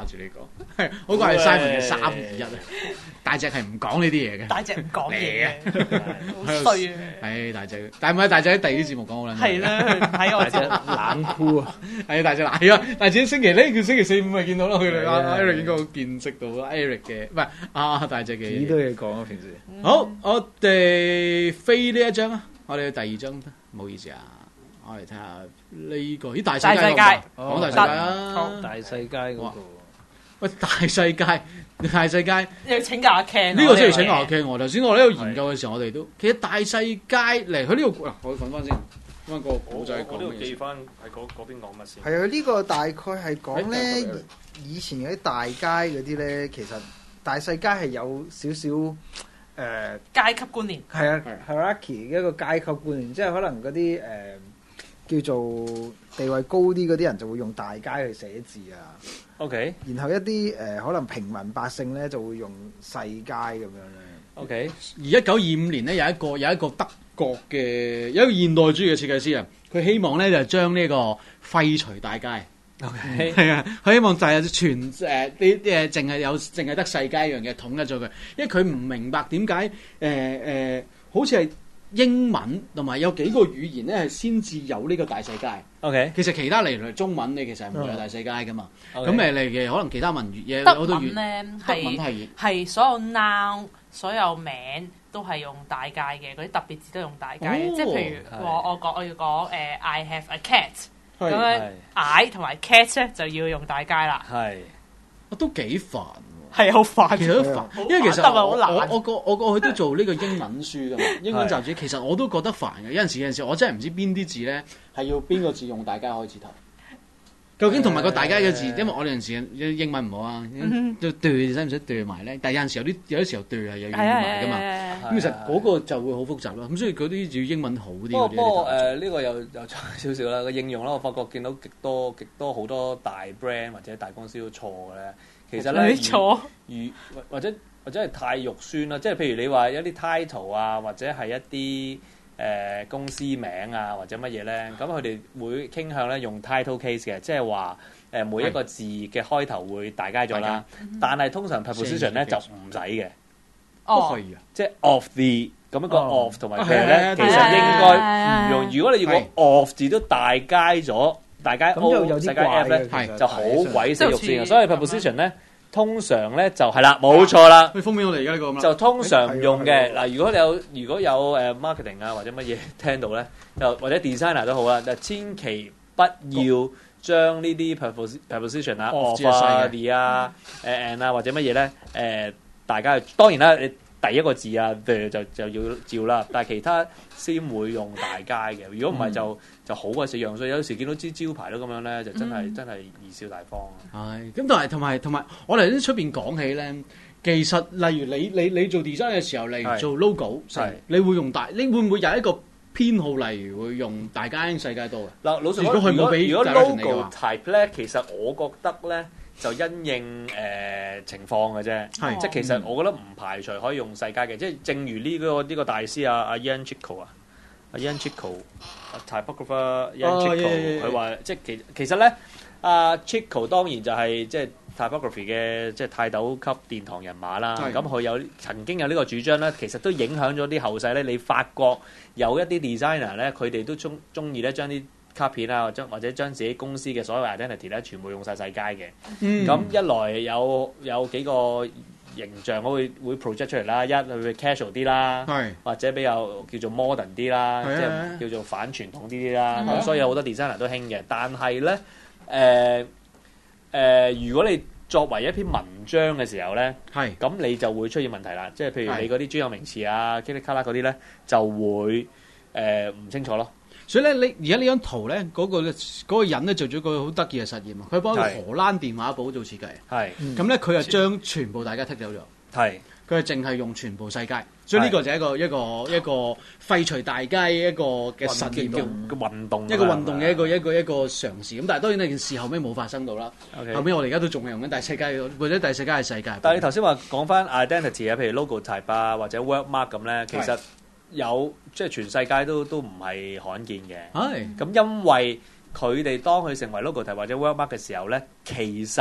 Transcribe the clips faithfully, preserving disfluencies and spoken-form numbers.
住呢個，係嗰個係 Simon 嘅三二一啊！大隻係唔講呢啲嘢嘅， 大隻唔講嘢嘅， 好衰啊！ 係大隻，但係唔係大隻喺第二啲節目講好啦。 係啦，喺我隻冷酷啊！ 係大隻係啊！大隻星期呢叫星期四五咪見到咯，佢哋阿 Eric 應該見識到 Eric 嘅，唔係啊大隻嘅。 幾多嘢講啊！平時好，我哋飛呢一張啊，我哋去第二張，唔好意思啊。我嚟睇下呢個，咦大世界講大世界啊， 大世界嗰個， 喂大世界，大世界， 要請教阿 Ken， 呢個真係請教阿 Ken 喎。頭先我喺度研究嘅時候，我哋都其實大世界嚟，佢呢度嗱，我揾翻先，揾個古仔講嘅嘢。 記翻喺嗰嗰邊講乜先？ 係啊，呢個大概係講咧，以前嗰啲大街嗰啲咧，其實大世界係有少少誒階級觀念。 係啊 hierarchy 一個階級觀念，即係可能嗰啲誒。叫做地位高啲嗰啲人就會用大街去寫字啊。 OK。 然後一啲誒、呃、可能平民百姓咧就會用細街咁樣咧。 OK。 而一九二五年咧有一個有一個德國嘅有一個現代主義嘅設計師啊，佢希望咧就將呢個廢除大街。 OK。 係啊，佢希望就係全誒呢啲誒淨係有淨係得細街一樣嘢統一咗佢，因為佢唔明白點解誒誒好似係。英文同埋有幾個語言咧係先至有呢個大世界。 OK， 其實其他嚟嚟中文你其實係唔會有大世界噶嘛。咁誒嚟嘅可能其他文語嘢德文咧係係所有 noun 所有名都係用大界嘅，嗰啲特別字都用大界嘅。即係譬如我我講我要講誒 I have a cat 咁樣 I 同埋 cat 咧就要用大界啦。 係， 都幾煩。 係好煩， 其實都煩，因為其實我我我過我過去都做呢個英文書噶嘛，英文雜誌其實我都覺得煩嘅。有陣時有陣時我真係唔知邊啲字咧係要邊個字用大家開始頭。究竟同埋個大家嘅字，因為我哋有陣時英文唔好啊，都對使唔使對埋咧？但係有陣時有啲有啲時候對係又要埋噶嘛。咁其實嗰個就會好複雜咯。咁所以嗰啲要英文好啲嗰啲。 不過誒呢個又又差少少啦。個應用啦，我發覺見到極多極多好多大 brand 或者大公司都錯嘅咧。其實咧， 錯如或者或者係太肉酸啦，即係譬如你話一啲 title 啊，或者係一啲誒、呃、公司名啊，或者乜嘢咧，咁佢哋會傾向咧用 title case 嘅，即係話誒每一個字嘅開頭會大街咗啦，但係通常 preposition 咧就唔使嘅。 哦， 即係 of the 咁一個 of 同埋佢咧，其實應該唔用。如果你如果 of 字都大街咗。大家 O 世界 F 咧就好鬼死肉酸嘅，所以 preposition 咧通常咧就係啦，冇錯啦。 封面我哋而家呢個咁就通常唔用嘅嗱。如果你有如果有誒 marketing 啊或者乜嘢聽到咧，又或者 designer 都好啦，就千祈不要將呢啲 preposition 啊 of 啊 the 啊誒 and 啊或者乜嘢咧誒，大家當然啦，你第一個字啊 the 就就要照啦，但係其他先會用大街嘅。如果唔係就就好鬼死樣衰，有時見到支招牌都咁樣咧，就真係、嗯、真係貽笑大方。 係，咁但係同埋同埋，我哋喺出邊講起咧，其實例如你你你做 design 嘅時候，例如做 logo，你會用大，你會唔會有一個偏好，例如會用大街細街多嘅？嗱， 老實講，如果如果 logo type 咧，其實我覺得咧就因應誒、呃、情況嘅啫，即係其實我覺得唔排除可以用細街嘅，即係正如呢、這個呢、這個大師啊阿 Ian Chico 啊。阿 Ian Chico，typographer Ian Chico，佢話即係其其實咧，阿 Chico 當然就係即係 typography 嘅即係泰斗級殿堂人馬啦。咁佢有曾經有呢個主張咧，其實都影響咗啲後世咧。你發覺有一啲 designer 咧，佢哋都中中意咧將啲卡片啊，或者或者將自己公司嘅所有 identity 咧，全部用晒細街嘅。咁、嗯、一來有有幾個形象我會會 project 出嚟啦，一佢會 casual 啲啦，或者比較叫做 modern 啲啦，即係叫做反傳統啲啲啦。咁所以有好多 designer 都興嘅。但係咧，誒、呃、誒、呃，如果你作為一篇文章嘅時候咧，咁你就會出現問題啦。即係譬如你嗰啲專有名詞啊、噼里卡啦嗰啲咧，就會誒唔、呃、清楚咯。 所以咧，你而家呢張圖咧，嗰、那個嗰、那個人咧做咗個好得意嘅實驗啊！佢幫一個荷蘭電話簿做設計，係咁咧，佢就將全部大家剔走咗，係佢就淨係用全部細街，所以呢個就係一個一個一個廢除大街一個嘅實驗叫運動， 一個運動嘅一個一個一個嘗試。咁但係當然呢件事後尾冇發生到啦。Okay. 後尾我哋而家都仲係用緊大世界，或者大世界係世界。 但係你頭先話講翻 identity 啊，譬如 logo type 啊，或者 wordmark 咁咧，其實有即係全世界都都唔係罕見嘅。係咁，因為佢哋當佢成為 logo type 或者 wordmark 嘅時候咧，其實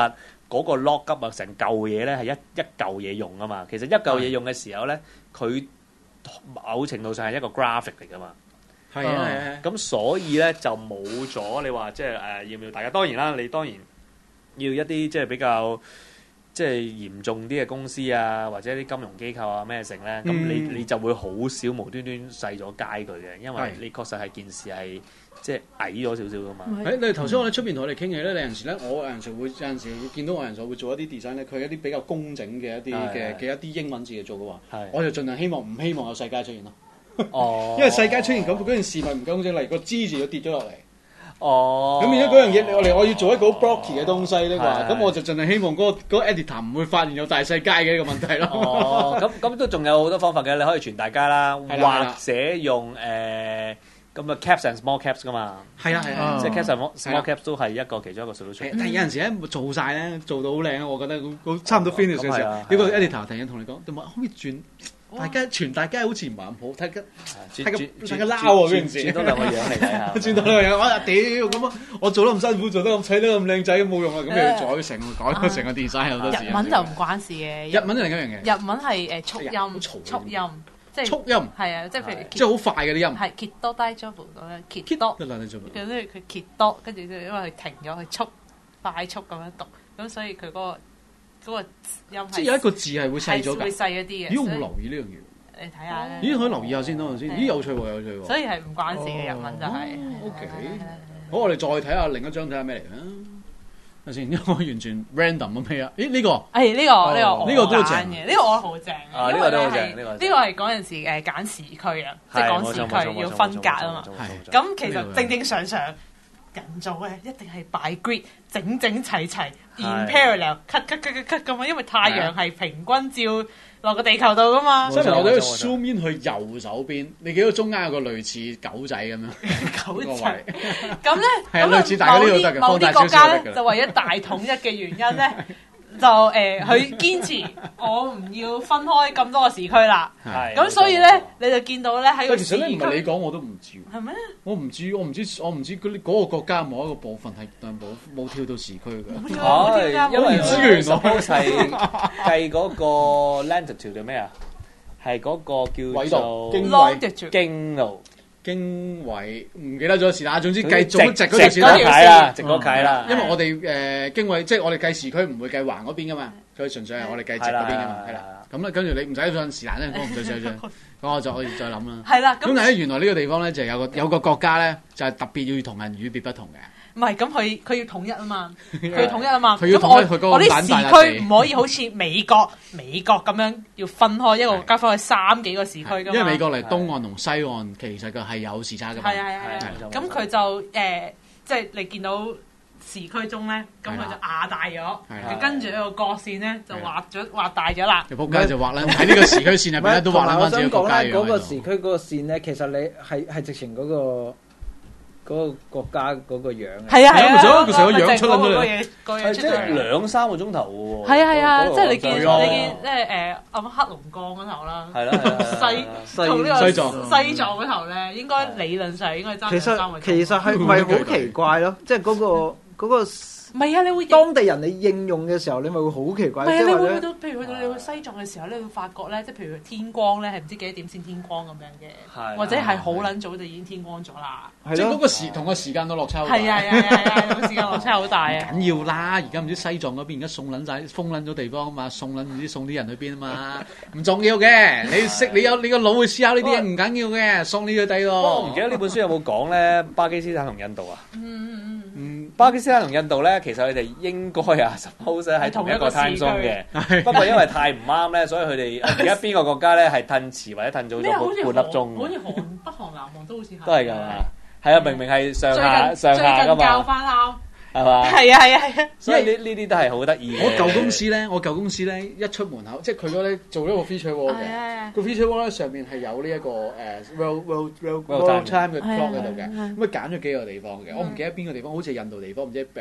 嗰個 lock up 啊，成嚿嘢咧係一一嚿嘢用啊嘛。其實一嚿嘢用嘅時候咧，佢某程度上係一個 graphic 嚟噶嘛。 係啊係啊。 咁所以咧就冇咗你話即係誒要唔要大家？當然啦，你當然要一啲即係比較即係嚴重啲嘅公司啊，或者啲金融機構啊咩成咧，咁你你就會好少無端端細咗街佢嘅，因為你確實係件事係。即係矮咗少少噶嘛？ 誒，你頭先我哋出邊同我哋傾偈咧，你有陣時咧，我有陣時會有陣時見到我有陣時會做一啲 design 咧，佢一啲比較工整嘅一啲嘅嘅一啲英文字嚟做嘅話，我就盡量希望唔希望有世界出現咯。哦，因為世界出現咁嗰件事咪唔夠工整，例如個 G 字要跌咗落嚟。哦，咁變咗嗰樣嘢，我哋我要做一個好 blocky 嘅東西咧話，咁我就盡量希望嗰個嗰個 editor 唔會發現有大世界嘅一個問題咯。 哦，咁咁都仲有好多方法嘅，你可以傳大家啦，或者用誒。咁啊 caps and small caps 噶嘛， 係啊係啊， 即係 caps and small caps 都係一個其中一個 solution。 但係有陣時咧做晒咧，做到好靚，我覺得好差唔多 finish 嘅時候，呢個 editor 突然間同你講，可唔可以轉？大家傳大家好似唔係咁好，睇個睇個睇個撈喎嗰陣時， 轉多兩個樣嚟睇下， 轉多兩個樣，我話屌咁啊！我做得咁辛苦，做得咁砌得咁靚仔，冇用啊！咁你要改成改咗成個 design 好多時。 日文就唔關事嘅， 日文係另一樣嘢。 日文係誒速音，速音。即係速音，係啊，即係譬如， 即係好快嘅啲音。 係 keep 多低 job 咁樣 keep 多，跟住佢 keep 多，跟住因為佢停咗，佢速快速咁樣讀，咁所以佢嗰個嗰個音係。即係有一個字係會細咗㗎，會細一啲嘅。 咦？我冇留意呢樣嘢。 你睇下咧。 咦？可以留意下先咯，先。咦？有趣喎，有趣喎。 所以係唔關事嘅日文就係。 O K。好，我哋再睇下另一張，睇下咩嚟啦。睇先，因為我完全 random 咁咩啊？咦？呢個？ 誒呢個呢個呢個都正嘅，呢個我好正。 啊，呢個都好正，呢個呢個係嗰陣時誒揀時區啊，即係講時區要分隔啊嘛。咁其實正正常常人做嘅一定係 by grid 整整齊齊 in parallel cut cut cut cut cut 咁啊，因為太陽係平均照落個地球度噶嘛。 所以我哋 zoom in 去右手邊，你見到中間有個類似狗仔咁樣。 狗仔。咁咧， 係啊，類似大家呢度得嘅， 某啲國家咧就為咗大統一嘅原因咧。就誒，佢堅持我唔要分開咁多個時區啦。係。咁所以咧，你就見到咧喺個時區。 其實咧唔係你講我都唔知。 係咩？ 我唔知，我唔知，我唔知嗰嗰個國家某一個部分係冇冇跳到時區㗎。 係，因為唔知原來係計嗰個 latitude 定咩啊？係嗰個叫做經緯經度。 經緯唔記得咗是但，總之計總直嗰條線啦，直嗰計啦。 因為我哋誒經緯，即係我哋計時區唔會計橫嗰邊噶嘛，佢純粹係我哋計直嗰邊噶嘛，係啦。咁咧跟住你唔使信是但咧，我唔再想象，咁我就可以再諗啦。 係啦。 咁但係咧，原來呢個地方咧就有個有個國家咧就係特別要同人與別不同嘅。 唔係，咁佢佢要統一啊嘛，佢要統一啊嘛。 佢要統一佢嗰個我啲時區唔可以好似美國美國咁樣要分開一個國家分開三幾個時區㗎嘛。 因為美國嚟東岸同西岸其實佢係有時差㗎嘛。 係係係。咁佢就誒，即係你見到時區中咧，咁佢就壓大咗，跟住呢個角線咧就畫咗畫大咗啦。 仆街就畫啦，喺呢個時區線入邊咧都畫翻自己國家嘅。 嗰個時區嗰個線咧，其實你係係直情嗰個。嗰個國家嗰個樣係啊係啊， 佢成個樣出嚟出嚟， 係即係兩三個鐘頭嘅喎。 係啊係啊，即係你見你見即係誒暗黑龍江嗰頭啦， 係啦西同呢個西藏西藏嗰頭咧，應該理論上應該爭兩三個鐘頭。 其實其實係咪好奇怪咯？即係嗰個嗰個。 唔係啊！你會當地人你應用嘅時候，你咪會好奇怪。 唔係啊！你會去到，譬如去到你去西藏嘅時候咧，你會發覺咧，即係譬如天光咧係唔知幾多點先天光咁樣嘅，或者係好撚早就已經天光咗啦。 即係嗰個時同個時間都落差好大。 係啊係啊係啊！個時間落差好大啊！ 緊要啦！而家唔知西藏嗰邊而家送撚晒封撚咗地方啊嘛，送撚唔知送啲人去邊啊嘛，唔重要嘅。你識你有你個腦去思考呢啲嘢唔緊要嘅，送呢個地咯。 我唔記得呢本書有冇講咧，巴基斯坦同印度啊。 嗯嗯嗯。巴基斯坦同印度咧，其實佢哋應該啊，suppose 喺同一個 time zone 嘅。不過因為太唔啱咧，所以佢哋而家邊個國家咧係褪遲或者褪早咗半粒鐘。 好似韓北韓南韓都好似係。 都係㗎嘛？係啊，明明係上下上下㗎嘛。 最近教翻啱。 係嘛？ 係啊係啊係啊！ 所以呢呢啲都係好得意嘅。 我舊公司咧，我舊公司咧一出門口，即係佢嗰咧做咗個 feature wall 嘅。個 feature wall 咧上面係有呢一個誒 world world world world time 嘅 clock 喺度嘅。咁啊揀咗幾個地方嘅，我唔記得邊個地方，好似係印度地方，唔知誒誒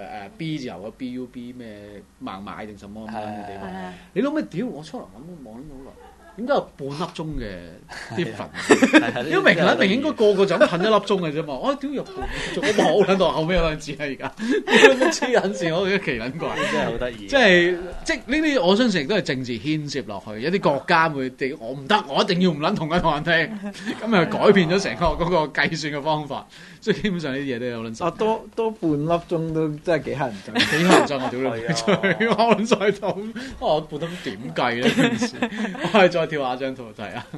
B 字頭嘅 B U B 咩孟買定什麼咁樣嘅地方。你諗咩？屌！我初頭諗都望咗好耐。 點解有半粒鐘嘅 difference？因為明顯明顯應該個個就咁噴一粒鐘嘅啫嘛。我屌有半粒鐘，我冇撚到後尾有兩字啊！而家黐撚線，我覺得奇撚怪， 真係好得意。 即係即係呢啲，我相信亦都係政治牽涉落去。一啲國家會地，我唔得，我一定要唔撚同一同人聽，咁啊改變咗成個嗰個計算嘅方法。所以基本上呢啲嘢都有撚神。 啊，多多半粒鐘都真係幾乞人憎， 幾乞人憎啊！屌你，我撚再睇，我半粒鐘點計咧？我係再跳下張圖睇啊！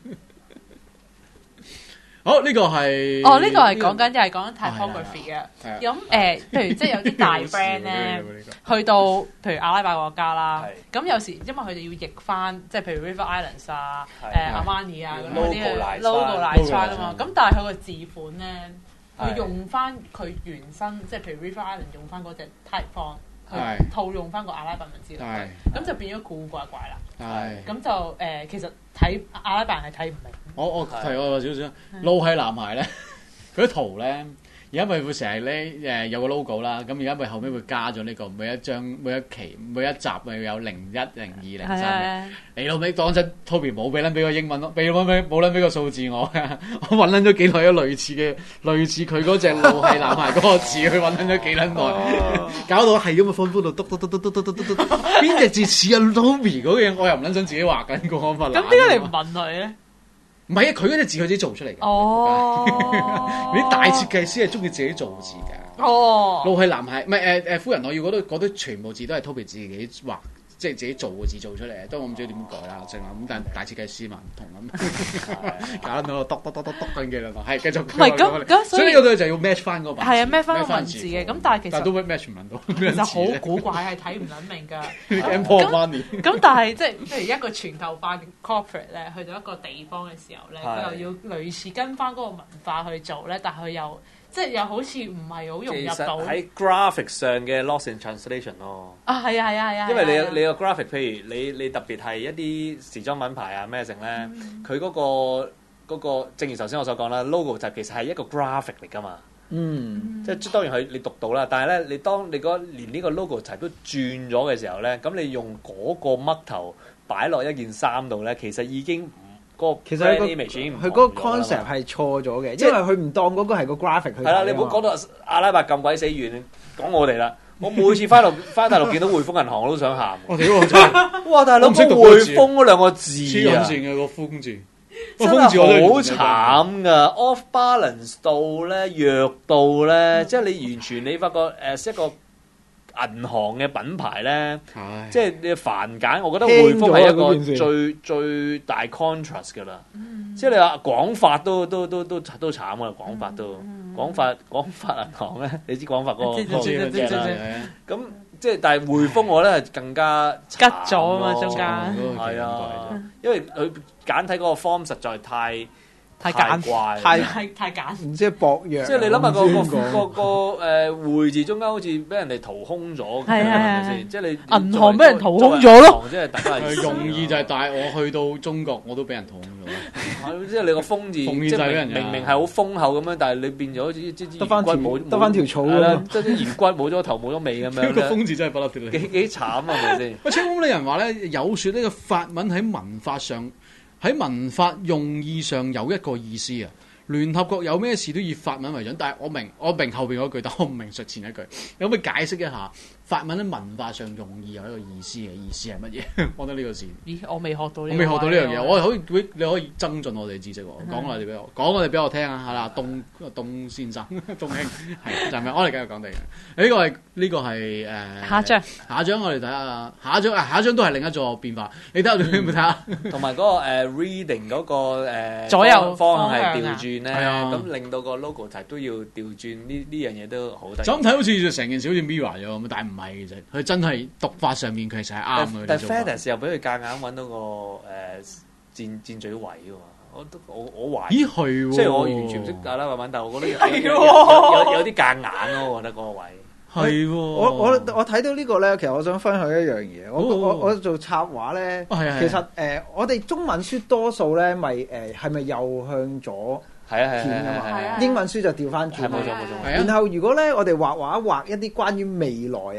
好，呢個係哦，呢個係講緊，又係講緊 typography 嘅。咁誒，譬如即係有啲大 brand 咧，去到譬如阿拉伯國家啦，咁有時因為佢哋要譯翻，即係譬如 River Islands 啊、誒 Armani 啊嗰啲 logo 賴翻啊嘛。咁但係佢個字款咧，佢用翻佢原生，即係譬如 River Island 用翻嗰隻 type font。去套用翻個阿拉伯文字落去，咁就變咗古古怪怪啦。係，咁就誒，其實睇阿拉伯人係睇唔明。我我提我少少，路係男孩咧，佢啲圖咧，而家咪會成日咧誒有個 logo 啦，咁而家咪後尾會加咗呢個每一張每一期每一集咪有零一零二零三嘅。你老味當真 Toby 冇俾撚俾個英文咯，俾撚俾冇撚俾個數字我嘅，我揾撚咗幾耐有類似嘅類似佢嗰隻路係男孩嗰個字去揾撚咗幾撚耐，搞到係咁嘅方方度篤篤篤篤篤篤篤篤，邊隻字似啊 Toby 嗰樣，我又唔撚想自己畫緊個方法。 咁點解你唔問佢咧？ 唔係啊，佢嗰隻字佢自己做出嚟嘅。 哦， 啲大設計師係中意自己做字㗎。 哦， 路係男孩，唔係誒誒夫人，我要嗰啲嗰啲全部字都係 Toby 自己畫。即係自己做嘅字做出嚟，都我唔知點改啦，正啦。咁但係大設計師嘛唔同咁，搞到我篤篤篤篤篤緊嘅啦，係繼續。唔係咁咁，所以呢個就要 match 翻嗰個。 係啊 match 翻個文字嘅，咁但係其實但係都 match 唔到。 其實好古怪，係睇唔撚明㗎。 咁咁但係即係譬如一個全球化嘅 corporate 咧，去到一個地方嘅時候咧，佢又要類似跟翻嗰個文化去做咧，但係佢又。即係又好似唔係好融入到喺 graphic 上嘅 loss in translation 咯。 啊，係啊，係啊，係啊。 因為你你個 graphic，譬如你你特別係一啲時裝品牌啊咩成咧，佢嗰個嗰個，正如頭先我所講啦 ，logo 就其實係一個 graphic 嚟㗎嘛。嗯。即係當然係你讀到啦，但係咧，你當你嗰連呢個 logo 題都轉咗嘅時候咧，咁你用嗰個嘜頭擺落一件衫度咧，其實已經。 其實佢個佢嗰個 concept 係錯咗嘅，因為佢唔當嗰個係個 graphic 去睇。係啦， 你唔好講到阿拉伯咁鬼死遠，講我哋啦。我每次翻到翻大陸見到匯豐銀行我都想喊。 我屌我真係， 哇！大佬個匯豐嗰兩個字啊， 黐線嘅個豐字， 真係好慘噶 ，off balance 到咧，弱到咧，即係你完全你發覺誒一個。銀行嘅品牌咧，即係你繁簡，我覺得匯豐係一個最最大 contrast 㗎啦。即係你話廣發都都都都都慘啊！廣發都廣發廣發銀行咧，你知廣發嗰個嗰隻啦。咁即係但係匯豐我覺得係更加吉咗啊嘛，中間係啊，因為佢簡體嗰個 form 實在太。 太簡怪， 太太太簡， 唔知係薄弱。 即係你諗下個個個個誒匯字中間好似俾人哋掏空咗，係咪先？即係你銀行俾人掏空咗咯。 即係大家係容易就係帶我去到中國，我都俾人掏空咗。 即係你個豐字，即係明明係好豐厚咁樣，但係你變咗好似即係得翻條冇得翻條草啦， 即係啲圓骨冇咗頭冇咗尾咁樣。 個豐字真係不甩掉， 幾幾慘啊！係咪先？ 喂，青公呢人話咧，有説呢個法文喺文法上。喺文法用意上有一個意思啊！聯合國有咩事都以法文為準，但係我明我明後邊嗰句，但我唔明述前一句，有冇解釋一下法文喺文化上用意有一個意思嘅意思係乜嘢？我覺得呢個字， 咦，我未學到呢， 我未學到呢樣嘢，我可以你可以增進我哋知識喎，講我哋俾我講我哋俾我聽啊！係啦，東東先生，東兄係就係咪？我哋繼續講地嘅呢個係呢個係誒下一張， 下一張我哋睇下下一張啊，下一張都係另一座變化，你睇下你有冇睇下？ 同埋嗰個誒 reading 嗰個誒左右方向係調轉咧， 係啊， 咁令到個 logo 題都要調轉，呢呢樣嘢都好得意。 就咁睇好似成件事好似 mirror 咗咁，但係唔係其實佢真係讀法上面其實係啱嘅。 但係 Fedus 又俾佢夾硬揾到個誒箭箭嘴位喎，我都我我懷疑。 咦係喎， 即係我完全唔識阿拉伯文，但係我覺得有有有有啲夾硬咯，我覺得嗰個位。 係喎， 我我我睇到呢個咧，其實我想分享一樣嘢。我我我做插畫咧，其實誒我哋中文書多數咧咪誒係咪右向左？ 係啊係啊，英文書就調翻轉。 係冇錯冇錯。 然後如果咧我哋畫畫畫一啲關於未來啊，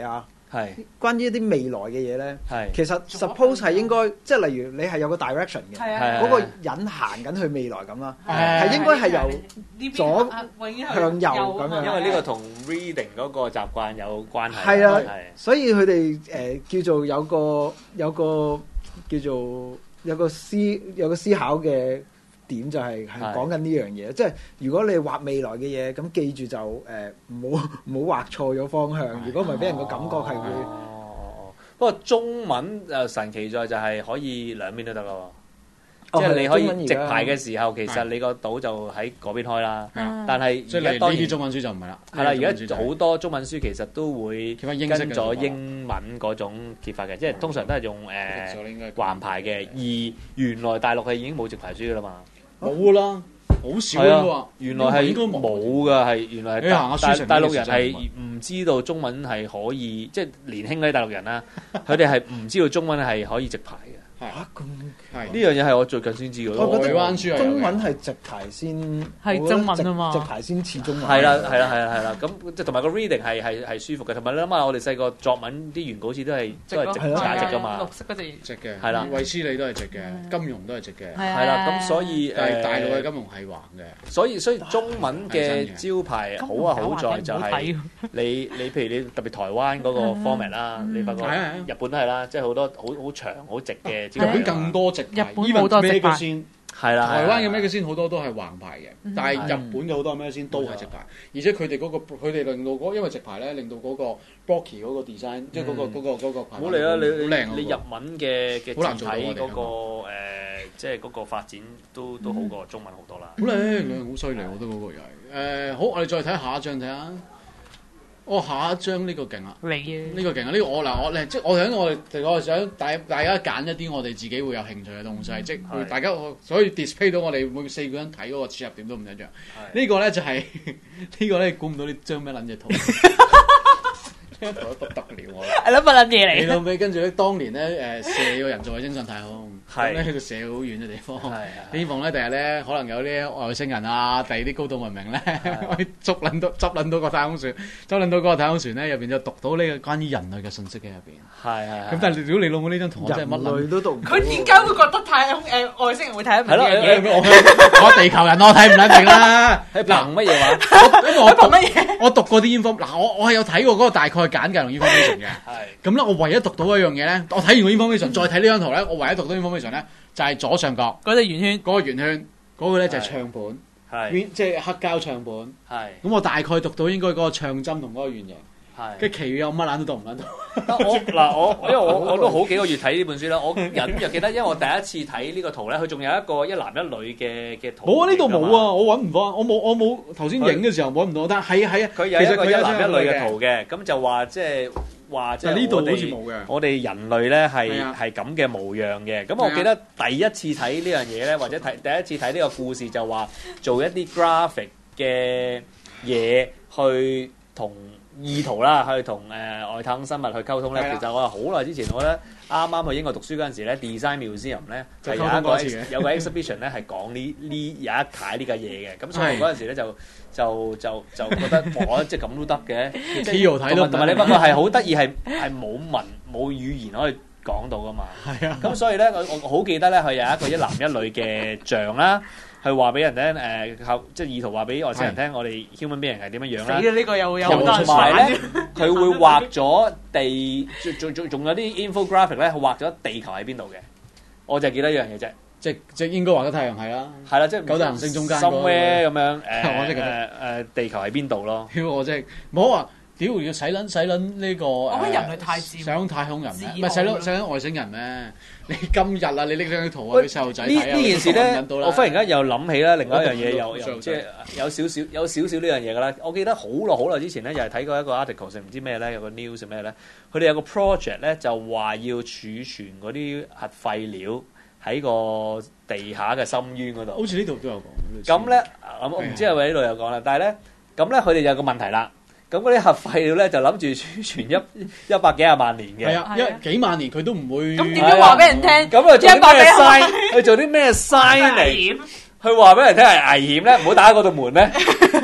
係關於一啲未來嘅嘢咧，其實 suppose 係應該即係例如你係有個 direction 嘅，嗰個人行緊去未來咁啦，係應該係由左向右咁樣。 因為呢個同 reading 嗰個習慣有關係。 係啊，所以佢哋誒叫做有個有個叫做有個思有個思考嘅點就係係講緊呢樣嘢，即係如果你畫未來嘅嘢，咁記住就誒唔好唔好畫錯咗方向。如果唔係，俾人個感覺係會。 哦，不過中文誒神奇在就係可以兩邊都得咯，即係你可以直排嘅時候，其實你個島就喺嗰邊開啦。但係而家當然呢啲中文書就唔係啦。 係啦，而家好多中文書其實都會跟咗英文嗰種揭法嘅，即係通常都係用誒橫排嘅。而原來大陸係已經冇直排書噶啦嘛。 冇啦，好少喎。 原來係應該冇噶，係原來係大大陸人係唔知道中文係可以，即係年輕嗰啲大陸人啦，佢哋係唔知道中文係可以直排嘅。 嚇咁係呢樣嘢係我最近先知嘅。 我覺得中文係直排先係中文啊嘛， 直排先似中文。 係啦係啦係啦係啦，咁即係同埋個 reading 係係係舒服嘅，同埋你諗下我哋細個作文啲原稿好似都係都係直打直噶嘛， 綠色嗰隻直嘅係啦， 衛斯理都係直嘅，金庸都係直嘅， 係啦，咁所以誒大陸嘅金庸係橫嘅， 所以所以中文嘅招牌好啊好在就係你你譬如你特別台灣嗰個 format 啦，你發覺日本都係啦，即係好多好好長好直嘅， 日本更多。日本好多直排， 係啦，台灣嘅咩嘅先好多都係橫排嘅，但係日本嘅好多咩先都係直排，而且佢哋嗰個佢哋令到嗰因為直排咧，令到嗰個 blocky 嗰個 design，即係嗰個嗰個嗰個排。 好嚟啊！你你你日文嘅嘅字體嗰個誒，即係嗰個發展都都好過中文好多啦。 好靚，好犀利，我覺得嗰個又係誒好。我哋再睇下一張睇下。哦，下一張呢個勁啊！ 你啊， 呢個勁啊！呢個我嗱我咧，即係我想我哋，我係想大大家揀一啲我哋自己會有興趣嘅東西，即係大家所以 display 到我哋每四個人睇嗰個切入點都唔一樣。呢個咧就係呢個咧，估唔到呢張咩撚嘢圖。呢圖都不得了喎！ 係咯，乜撚嘢嚟？ 你到尾跟住咧，當年咧誒射個人造衛星上太空，咁咧喺度射好遠嘅地方。希望咧第日咧可能有啲外星人啊，第二啲高度文明咧可以捉撚到執撚到個太空船，執撚到嗰個太空船咧入邊就讀到呢個關於人類嘅信息嘅入邊。 係係。 咁但係如果你老母呢張圖真係乜撚都讀唔到。 佢點解會覺得太空誒外星人會睇得明嘅嘢？ 我地球人我睇唔撚明啦。 憑乜嘢話？ 因為我讀乜嘢？我讀過啲 info，嗱我我係有睇過嗰個大概簡介同 information 嘅。係。咁咧我唯一讀到一樣嘢咧，我睇完個 information 再睇呢張圖咧，我唯一讀到 information 咧就係左上角嗰隻圓圈， 嗰個圓圈嗰個咧就係唱盤， 係即係黑膠唱盤。係。咁我大概讀到應該嗰個唱針同嗰個圓形。係。跟住其餘有乜撚都讀唔撚到。 我嗱我因為我我都好幾個月睇呢本書啦，我隱約記得，因為我第一次睇呢個圖咧，佢仲有一個一男一女嘅嘅圖。 冇啊！呢度冇啊！我揾唔翻，我冇我冇頭先影嘅時候揾唔到，但係係啊， 佢有一個一男一女嘅圖嘅，咁就話即係話即係呢度好似冇嘅。 我哋人類咧係係咁嘅模樣嘅，咁我記得第一次睇呢樣嘢咧，或者睇第一次睇呢個故事就話做一啲 graphic 嘅嘢去同。意圖啦，去同誒、呃、外太空生物去溝通咧。其實我係好耐之前，我覺得啱啱去英國讀書嗰陣時咧 ，Design Museum 咧係有一個有個 exhibition 咧係講呢呢有一睇呢個嘢嘅。咁所以嗰陣時咧就就就就覺得我即係咁都得嘅。 睇到同埋你不過係好得意，係係冇文冇語言可以講到噶嘛。係啊。咁所以咧，我我好記得咧，佢有一個一男一女嘅像啦。去話俾人聽，誒靠，即係意圖話俾外星人聽，我哋 human being 係點樣樣啦。 死啦！呢個又有好多同埋咧，佢會畫咗地，仲仲仲有啲 infographic 咧，畫咗地球喺邊度嘅。我就記得一樣嘢啫， 即即應該畫咗太陽系啦。係啦，即係九大行星中間嗰個。 somewhere 咁樣誒誒誒，地球喺邊度咯？ 屌我即係冇話。屌要使撚使撚呢個， 我覺得人類太自想太空人咩？唔係使撚使撚外星人咩？你今日啊，你拎張圖啊俾細路仔睇啊！ 呢呢件事咧，我忽然間又諗起啦，另外一樣嘢又又即係有少少有少少呢樣嘢噶啦。我記得好耐好耐之前咧，又係睇過一個 article，定唔知咩咧，有個 news 咩咧？佢哋有個 project 咧，就話要儲存嗰啲核廢料喺個地下嘅深淵嗰度。 好似呢度都有講。 咁咧，我唔知係咪呢度有講啦，但係咧，咁咧佢哋有個問題啦。咁嗰啲核廢料咧就諗住儲存一一百幾廿萬年嘅， 係啊，一幾萬年佢都唔會。 咁點樣話俾人聽？ 咁啊做啲咩 sign？去做啲咩 sign 嚟？去話俾人聽係危險咧，唔好打嗰道門咧。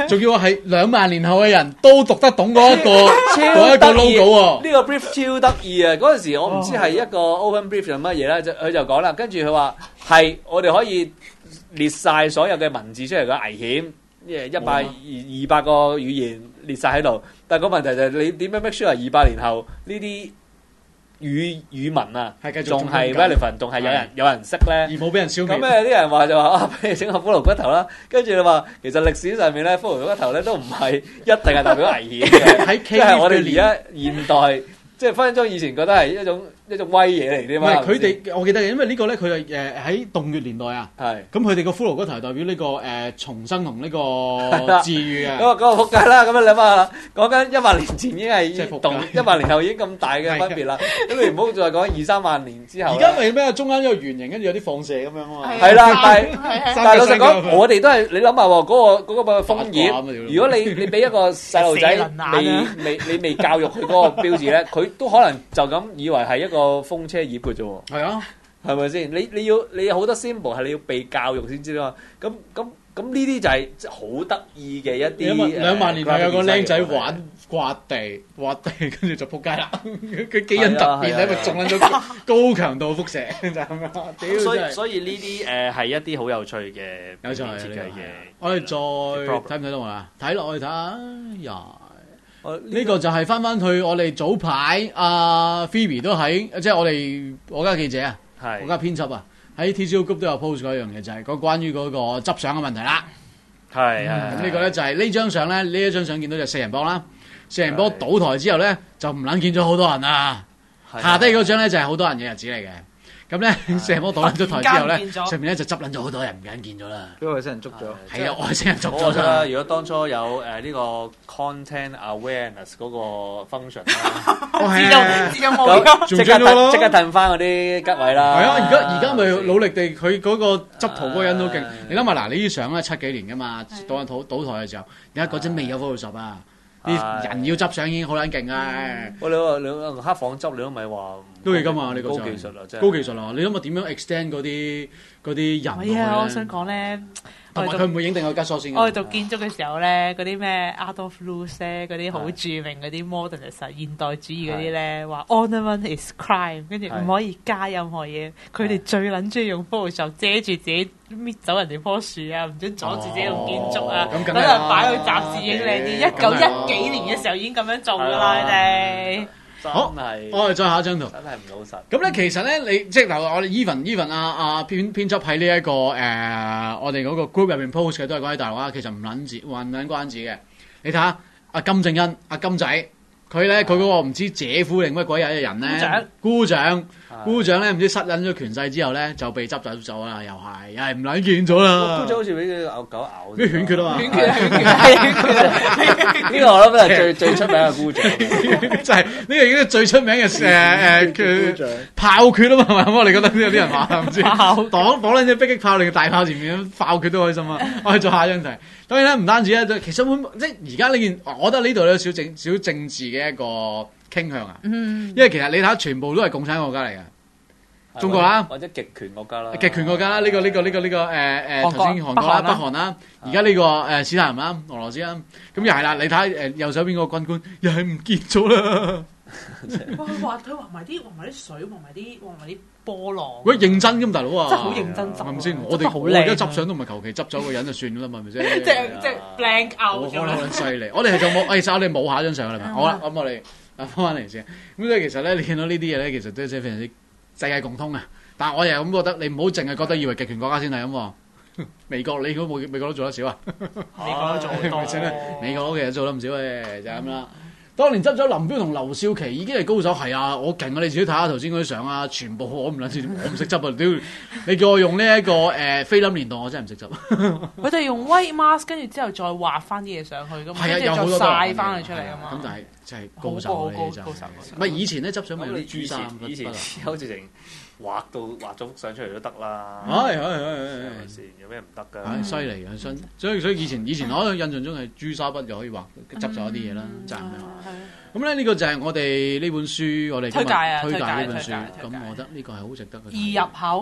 仲要係兩萬年後嘅人都讀得懂嗰一個嗰一個 logo 喎。 呢個 brief 超得意啊！嗰陣時我唔知係一個 open brief 定乜嘢啦，就佢就講啦，跟住佢話係我哋可以列晒所有嘅文字出嚟嘅危險，一百二二百個語言列晒喺度，但係個問題就係你點樣 make sure 二百年後呢啲語語文啊，仲係 relevant， 仲係有人有人識咧，而冇俾人消滅。 咁咧啲人話就話啊，不如整個骷髏骨頭啦。跟住你話其實歷史上面咧，骷髏骨頭咧都唔係一定係代表危險嘅，即係我哋而家現代即係分分鐘以前覺得係一種一種威嘢嚟啲嘛。 唔係佢哋，我記得因為呢個咧，佢係誒喺洞穴年代啊， 係咁佢哋個骷髏骨頭係代表呢個誒重生同呢個治愈啊。 咁啊，嗰個仆街啦！咁樣諗下啦，講緊一萬年前已經係同一萬年後已經咁大嘅分別啦。咁你唔好再講二三萬年之後。 而家咪咩？中間一個圓形，跟住有啲放射咁樣啊嘛。 係啦，但係但係老實講，我哋都係你諗下喎，嗰個嗰個楓葉，如果你你俾一個細路仔未未你未教育佢嗰個標誌咧，佢都可能就咁以為係一個風車葉嘅啫喎。 係啊， 係咪先？你你要你有好多 symbol 係你要被教育先知啊嘛。咁咁咁呢啲就係好得意嘅一啲。 兩萬年後有個僆仔玩刮地，刮地跟住就撲街啦。佢基因突變咧，咪中撚咗高強度輻射就係咁樣。 所以所以呢啲誒係一啲好有趣嘅有趣設計嘅。 我哋再睇唔睇到我啊？睇落去睇下呀。呢個就係翻翻去我哋早排阿 Phoebe 都喺，即係我哋我家記者啊，我家編輯啊，喺 T C O Group 都有 post 嗰樣嘢，就係個關於嗰個執相嘅問題啦。 係係咁呢個咧就係呢張相咧，呢一張相見到就四人幫啦，四人幫倒台之後咧就唔撚見咗好多人啊，下低嗰張咧就係好多人嘅日子嚟嘅。咁咧，四人幫倒撚咗台之後咧，上面咧就執撚咗好多人，唔見咗啦。 俾外星人捉咗。 係啊，外星人捉咗啦。如果當初有誒呢個 content awareness 嗰個 function 啦， 知道知道冇即刻褪即刻褪翻嗰啲吉位啦。 係啊，而家而家咪努力地，佢嗰個執圖嗰個人都勁。你諗下嗱，呢啲相咧七幾年噶嘛，倒緊倒倒台嘅時候，而家嗰陣未有 Photoshop啊。啲人要執相已經好撚勁啊！ 喂，你話你黑房執你都咪話都係㗎嘛？你高技術啊，真係高技術啊！你諗下點樣 extend 嗰啲嗰啲人？ 係啊，我想講咧， 同埋佢唔會影定個吉索先。 我哋讀建築嘅時候咧，嗰啲咩 Adolf Loos 咧，嗰啲好著名嗰啲 modernist 現代主義嗰啲咧，話 ornament is crime， 跟住唔可以加任何嘢。佢哋最撚中意用 Photoshop 遮住自己。搣走人哋棵樹啊！唔准阻住自己用建築啊！等人擺去雜誌影靚啲。一九一幾年嘅時候已經咁樣做㗎啦，佢哋。 好，我哋再下一張圖。 真係唔老實。 咁咧，其實咧，你即係嗱，我哋 even even 啊啊編編輯喺呢一個誒，我哋嗰個 group 入邊 post 嘅都係關於大陸啊，其實唔撚字，唔撚關字嘅。你睇下阿金正恩，阿金仔。佢咧，佢嗰個唔知姐夫定乜鬼嘢嘅人咧，姑丈，姑丈咧唔知失忍咗權勢之後咧，就被執走咗啦，又係，又係唔撚見咗啦。 姑丈好似俾隻狗咬， 咩犬缺啊嘛？ 犬缺，犬缺，係犬缺。 呢個我諗係最最出名嘅姑丈， 就係呢個已經係最出名嘅誒誒佢炮決啊嘛，係咪？我哋覺得有啲人話唔知，擋擋撚隻迫擊炮定大炮前面炮決都開心啊！我哋做下一張題。當然咧，唔單止咧，其實會即係而家呢件，我覺得呢度有少政少政治嘅一個傾向啊。嗯、因為其實你睇下，全部都係共產國家嚟嘅，中國啦， 或者極權國家啦， 極權國家啦，呢、這個呢、這個呢、這個呢、這個誒誒頭先韓國啦、北韓啦，而家呢個誒史太林啦、俄羅斯啦，咁又係啦。你睇下誒右手邊嗰個軍官又係唔見咗啦。 哇！佢畫佢畫埋啲畫埋啲水，畫埋啲畫埋啲波浪。 喂，認真咁大佬啊！ 真係好認真執， 係咪先？我哋我而家執相都唔係求其執咗個人就算啦嘛，係咪先？ 即係即係 blank out 咗啦！好犀利！我哋係就冇，其實我哋冇下一張相啦，好啦，咁我哋翻翻嚟先。咁所以其實咧，你見到呢啲嘢咧，其實都係非常之世界共通啊！但係我又咁覺得，你唔好淨係覺得以為極權國家先係咁。美國你都冇美國都做得少啊？ 美國都做得多， 美國其實做得唔少嘅，就係咁啦。當年執咗林彪同劉少奇已經係高手，係啊，我勁啊！你自己睇下頭先嗰啲相啊，全部我唔撚知，我唔識執啊！屌，你叫我用呢、這、一個誒、呃、菲林年代，我真係唔識執。 佢哋用 white mask 跟住之後再畫翻啲嘢上去咁， 係啊，有好多曬翻佢出嚟噶嘛。 咁但係真係高手嚟就，唔係以前咧執相咪有啲珠三， 以前好似成畫到畫咗幅相出嚟都得啦。 係係係係係，有咩唔得㗎？ 係犀利嘅，所所以所以以前以前我印象中係朱砂筆就可以畫執咗一啲嘢啦，就係咁樣。咁咧呢個就係我哋呢本書，我哋推介啊， 推介呢本書。 推介咁我覺得呢個係好值得嘅。 易入口，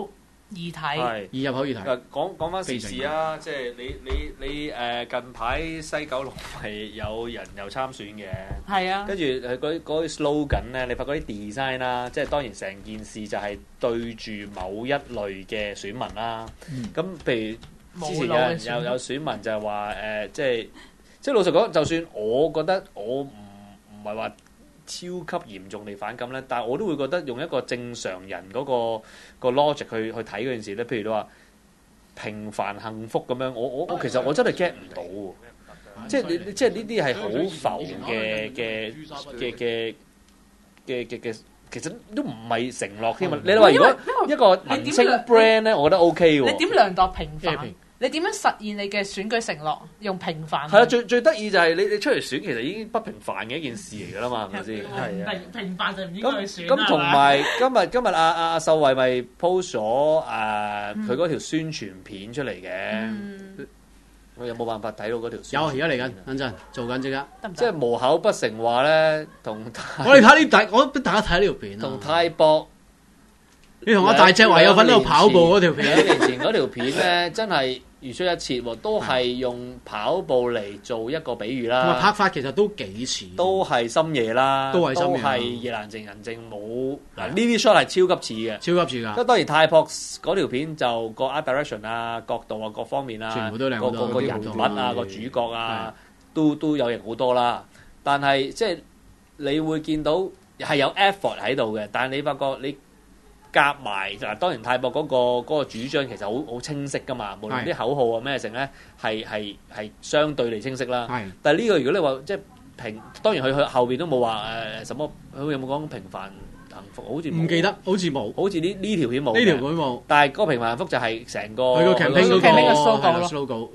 議題， 係易入口議題。 講講翻時事啊，即係你你你誒近排西九龍係有人又參選嘅， 係啊， 跟住誒嗰嗰啲 slogan 咧，你發覺啲 design 啦，即係當然成件事就係對住某一類嘅選民啦。咁、嗯、譬如之前有人有有選民就係話誒，即係即係老實講，就算我覺得我唔唔係話超級嚴重地反感咧，但係我都會覺得用一個正常人嗰、嗰個個 logic 去去睇嗰件事咧，譬如你話平凡幸福咁樣，我我我其實我真係 get 唔到喎，即係你即係呢啲係好浮嘅嘅嘅嘅嘅嘅嘅，其實都唔係承諾添啊！你話如果一個文青 brand 咧，我覺得 OK 喎。 你點量度平凡？你點樣實現你嘅選舉承諾？用平凡係啊，最最得意就係你你出嚟選，其實已經不平凡嘅一件事嚟㗎啦嘛，係咪先？ 係啊，平平凡就唔應該去選咁咁同埋今日今日阿阿阿秀慧咪 post 咗誒佢嗰條宣傳片出嚟嘅， 嗯、 我有冇辦法睇到嗰條？ 有，而家嚟緊，等陣做緊即刻。 即係無口不成話咧，同我哋睇呢大，我俾大家睇呢條片啊。 同泰博。 你同我大隻話有份喺度跑步嗰條片， 兩年前嗰條片咧，真係如出一轍喎，都係用跑步嚟做一個比喻啦。 同埋拍法其實都幾似， 都係深夜啦， 都係深夜， 都係夜闌靜人靜冇嗱呢啲 shot 係超級似嘅， 超級似㗎。 咁當然泰博嗰條片就個 art direction 啊、角度啊、各方面啊， 全部都靚好多， 個個人物啊、個主角啊，都都有型好多啦。但係即係你會見到係有 effort 喺度嘅，但係你發覺你。夾埋嗱，當然泰博嗰、嗰個嗰個主張其實好好清晰噶嘛，無論啲口號啊咩成咧，係係係相對嚟清晰啦。係，但係呢個如果你話即係平，當然佢佢後邊都冇話誒什麼，佢有冇講平凡幸福？好似唔記得，好似冇， 好似呢呢條片冇， 呢條片冇。 但係嗰個平凡幸福就係成個佢個 campaign 嗰個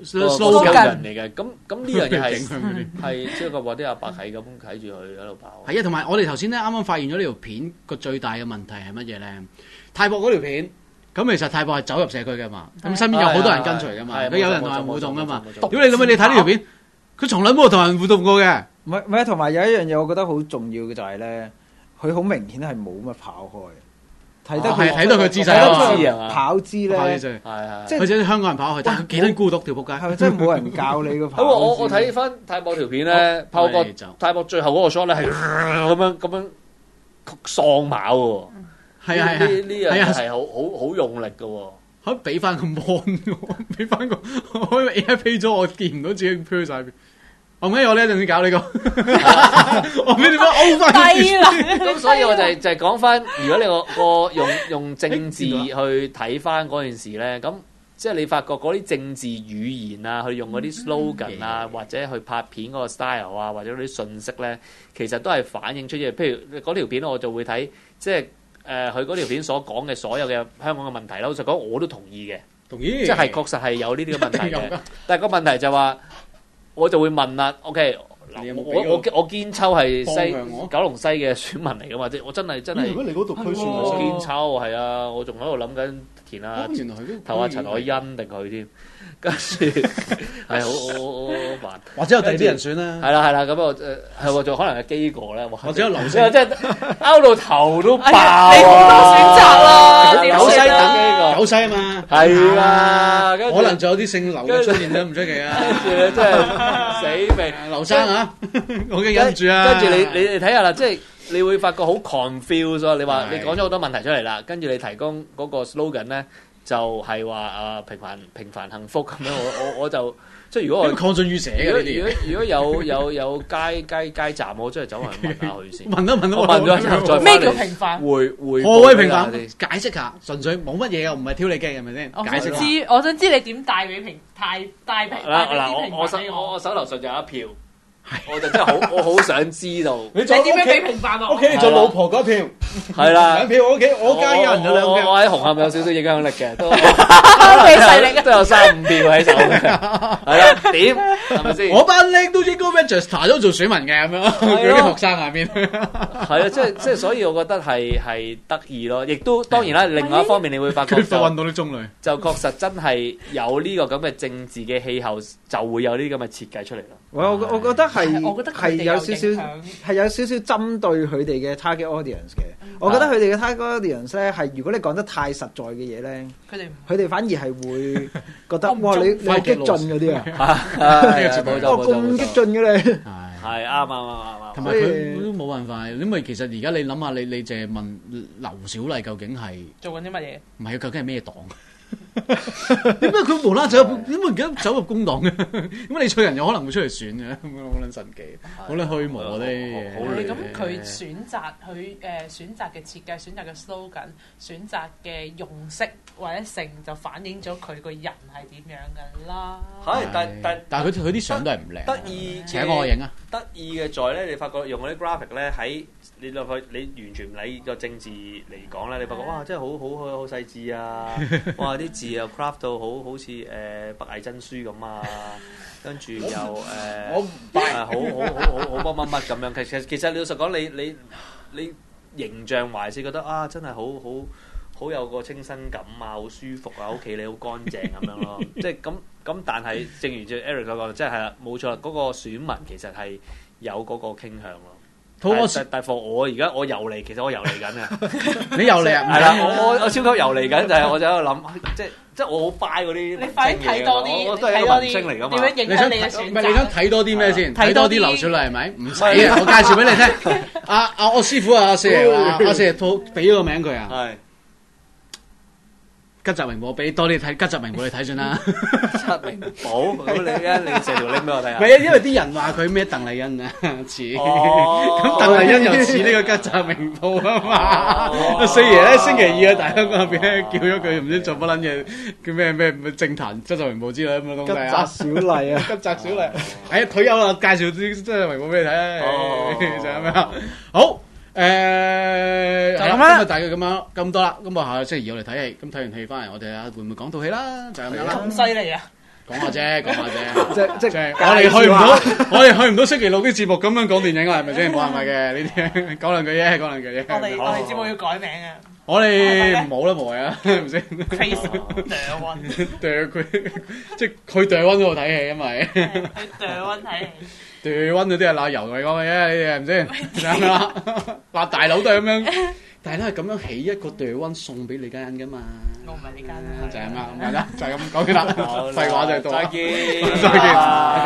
slogan 嚟嘅。咁咁呢樣嘢係係即係個話啲阿伯係咁睇住佢喺度跑。 係啊，同埋我哋頭先咧啱啱發現咗呢條片個最大嘅問題係乜嘢咧？泰國嗰條片，咁其實泰國係走入社區嘅嘛，咁身邊有好多人跟隨嘅嘛，佢有人同人互動嘅嘛。如果你諗下，你睇呢條片，佢從來冇同人互動過嘅。 唔係唔係，同埋有一樣嘢，我覺得好重要嘅就係咧，佢好明顯係冇乜跑開，睇得佢睇到佢姿勢啊，跑姿咧， 係係，即係好似啲香港人跑去，但係幾多孤獨條仆街， 係咪真係冇人教你個跑？ 咁我我睇翻泰國條片咧，泰國泰國最後嗰個 shot 咧係咁樣咁樣喪跑喎。 係啊係啊， 呢呢樣嘢係好好好用力嘅喎， 可以俾翻個 mon 我，俾翻個，我以為 A I 飛咗，我見唔到自己飄晒邊。我唔緊要，我呢一陣先搞呢個，我俾你講 O 翻。 低啦。 咁所以我就係就係講翻，如果你個個用用政治去睇翻嗰件事咧，咁即係你發覺嗰啲政治語言啊，去用嗰啲 slogan 啊，或者去拍片嗰個 style 啊，或者嗰啲信息咧，其實都係反映出嚟。譬如嗰條片我就會睇，即係。誒佢嗰條片所講嘅所有嘅香港嘅問題啦，老實講我都同意嘅， 同意， 即係確實係有呢啲嘅問題嘅。但係個問題就話，我就會問啦 ，OK， 有有我我我堅秋係西九龍西嘅選民嚟㗎嘛，即係我真係真係。 如果你嗰度區選我堅秋係啊，我仲喺度諗緊填啊，投下陳凱欣定佢添。跟住係好好好煩， 或者有第二啲人選啦。 係啦係啦，咁啊誒係喎，仲可能係基哥咧， 或者有劉星， 即係拗到頭都爆。 你好多選擇啦， 九西等基哥，九西啊嘛。 係啊， 可能仲有啲姓劉嘅出現都唔出奇啊。 跟住咧真係死命， 劉生啊，我嘅忍住啊。 跟住你你哋睇下啦，即係你會發覺好 confuse 咯。你話你講咗好多問題出嚟啦，跟住你提供嗰個 slogan 咧。就係話啊平凡平凡幸福咁樣，我我我就即係如果我抗進於社嘅呢啲。 如果如果有有有街街街站，我真係走去問下佢先。 問一問我問咗之後再咩叫平凡？ 回回何謂平凡？解釋下，純粹冇乜嘢嘅，唔係挑你機係咪先？解釋知我想知你點帶俾平太帶平嗱嗱，我我手我我手頭上就有一票。我就真係好，我好想知道你點樣俾平凡我？ 屋企你做老婆嗰票， 係啦， 兩票我屋企，我家有人有兩票。 我喺紅磡有少少影響力嘅，都幾犀利嘅， 都有三五票喺手嘅，係啦，點係咪先？ 我班僆都應該 register 咗做選民嘅咁樣，佢啲學生下邊。 係啊，即係即係，所以我覺得係係得意咯，亦都當然啦。另外一方面，你會發覺就運到啲中女， 就確實真係有呢個咁嘅政治嘅氣候，就會有呢啲咁嘅設計出嚟咯。 我我我覺得係我覺得係有少少係有少少針對佢哋嘅 target audience 嘅。我覺得佢哋嘅 target audience 咧係如果你講得太實在嘅嘢咧， 佢哋佢哋反而係會覺得哇你你好激進嗰啲啊， 冇錯哇咁激進嘅你。 係啱啱啱啱啱。 同埋佢都冇辦法，因為其實而家你諗下，你你淨係問劉小麗究竟係做緊啲乜嘢？ 唔係佢究竟係咩黨？點解佢無啦啦走入？點解而家走入工黨嘅？咁李卓人有可能會出嚟選嘅，咁樣好撚神奇，好撚虛無嗰啲嘢。 咁佢選擇佢誒選擇嘅設計、選擇嘅 slogan、選擇嘅用色或者成就反映咗佢個人係點樣㗎啦。 係，但但但係佢佢啲相都係唔靚。 得意請我影啊！ 得意嘅在咧，你發覺用嗰啲 graphic 咧喺你落去，你完全唔理個政治嚟講咧，你發覺哇，真係好好好好細緻啊！哇，啲字又 craft 到好好似誒北魏真書咁啊，跟住又誒，我唔係好好好好好乜乜乜咁樣。其實其實你老實講，你你你形象還是覺得啊，真係好好好有個清新感啊，好舒服啊，屋企你好乾淨咁樣咯。即係咁咁，但係正如就 Eric 所講，即係係啦，冇錯啦，嗰個選民其實係有嗰個傾向咯。但但係我而家我遊離，其實我遊離緊啊！ 你遊離啊？ 係啦，我我我超級遊離緊，就係我就喺度諗，即係即係我好 buy 嗰啲。 你快啲睇多啲， 我都係一個明星嚟㗎嘛。 點樣影響你嘅選擇？ 唔係你想睇多啲咩先？睇多啲劉小麗係咪？唔使啊！我介紹俾你聽。阿阿我師傅啊，阿四爺話，阿四爺套俾咗個名佢啊。 係。 吉澤明步，俾多啲睇吉澤明步你睇算啦。 吉澤明步，咁你而你成條拎俾我睇下。 唔係啊，因為啲人話佢咩鄧麗欣啊似，咁鄧麗欣又似呢個吉澤明步啊嘛。四爺咧星期二喺大香港入邊咧叫咗佢唔知做乜撚嘢，叫咩咩政壇吉澤明步之類咁嘅東西啊。 吉澤小麗啊， 吉澤小麗，哎呀退休啦，介紹啲吉澤明步俾你睇啊，就咁樣。好。誒，就咁啦，大概咁樣咁多啦。咁啊，下星期二我哋睇戲，咁睇完戲翻嚟，我哋啊會唔會講套戲啦？就咁樣啦。 咁犀利啊！ 講下啫，講下啫。 即即我哋去唔到，我哋去唔到星期六啲節目咁樣講電影啊，係咪先？冇辦法嘅呢啲，講兩句啫，講兩句啫。 我哋我哋節目要改名啊！ 我哋唔好啦，無謂啊，係咪先 ？Case The One， 佢即係去 The One 嗰度睇戲，因為去 The One 睇戲。 對温嗰啲係鬧油嚟講嘅啫，你哋係唔知係咪啦？話大佬都係咁樣，但係都係咁樣起一個對温送俾你間人噶嘛。 我唔係呢間， 就係咁啦，咁係啦，就係咁講完啦。廢話就係多。 再見， 再見。